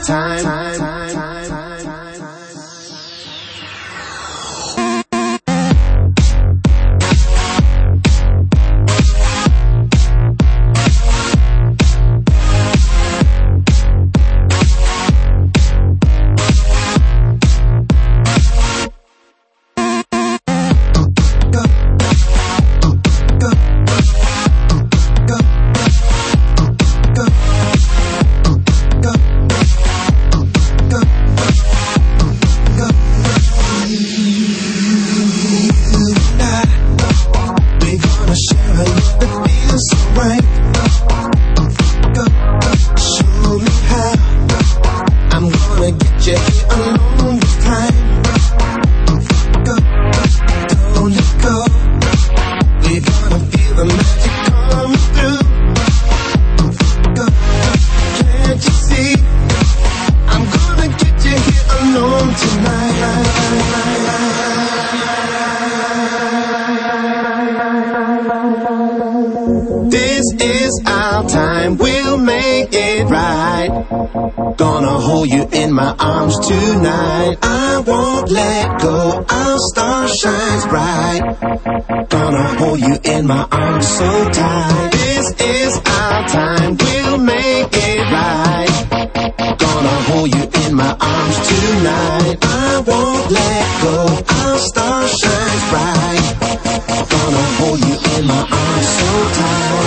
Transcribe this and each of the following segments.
This is our time, we'll make it right. Gonna hold you in my arms tonight. I won't let go, our star shines bright. Gonna hold you in my arms so tight. This is our time, we'll make it right. Gonna hold you in my arms tonight. I won't let go, our star shines bright. Gonna hold you in my arms so tight.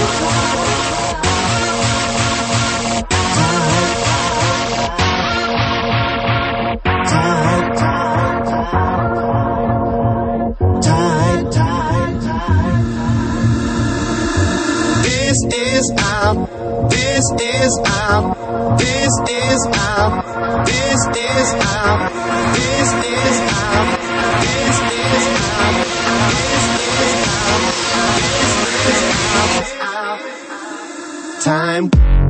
This is our, this is our, this is our, this is our, this is our, this is our, this is our time.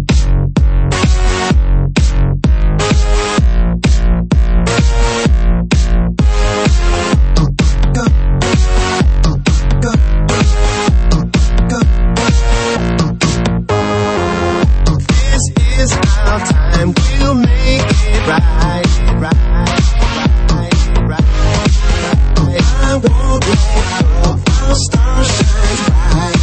We'll make it right. I won't let go, our star shines bright.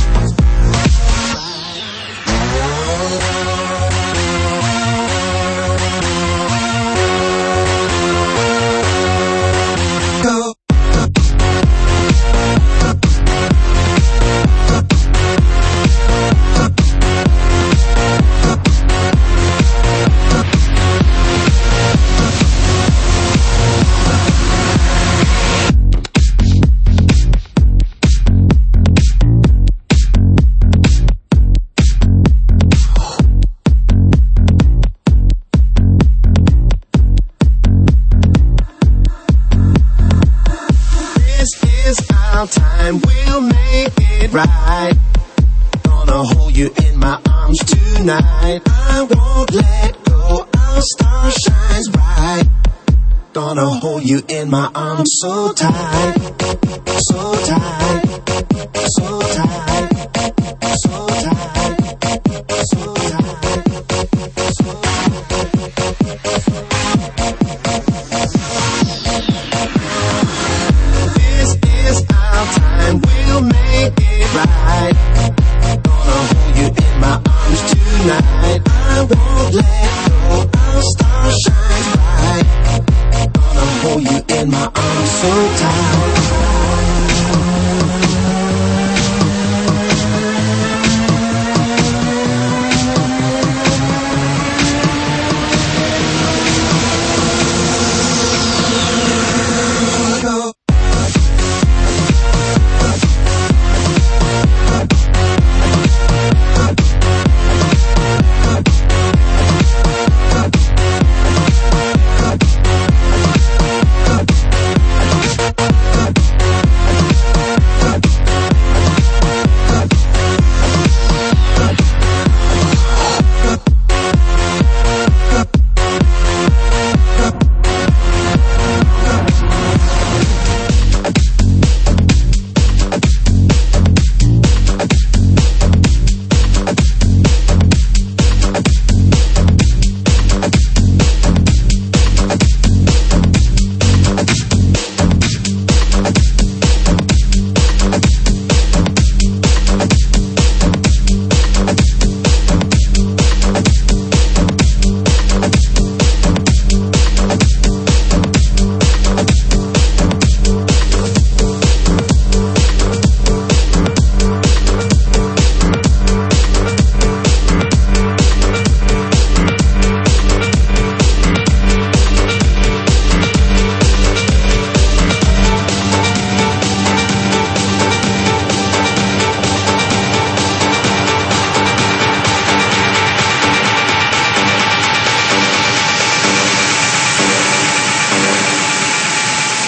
Go. Our time, we'll make it right. Gonna hold you in my arms tonight. I won't let go, our star shines bright. Gonna hold you in my arms so tight, so tight, so tight.